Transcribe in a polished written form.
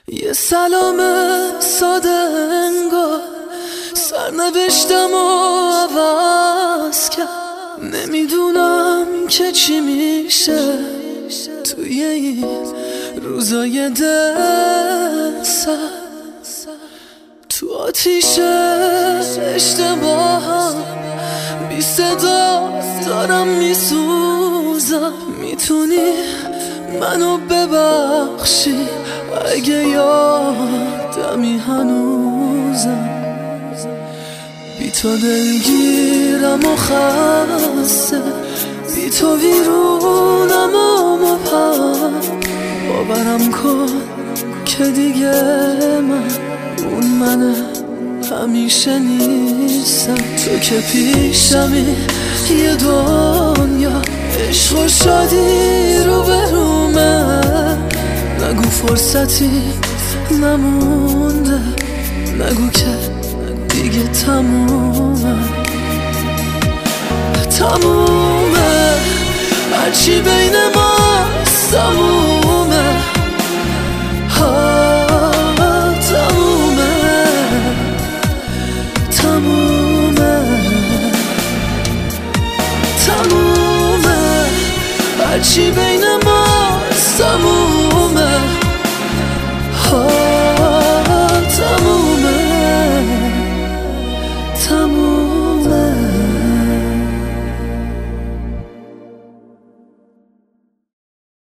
یه سلام ساده انگار سرنوشتم و عوض کرد. نمیدونم که چی میشه توی این روزای دل سر، تو آتیش اشتباهم بی صدا دارم میسوزم. میتونی منو ببخشی اگه یادمی هنوزم. بی تو دلگیرم و خسته، بی تو ویرونم و مبهم. باورم کن که دیگه اون من همیشه نیستم. تو که پیشمی یه دنیا عشق و شادی رو برومه. نگو فرصتی نمونده، نگو که دیگه تمومه. هرچی بین ما تمومه. تمومه هرچی بین ما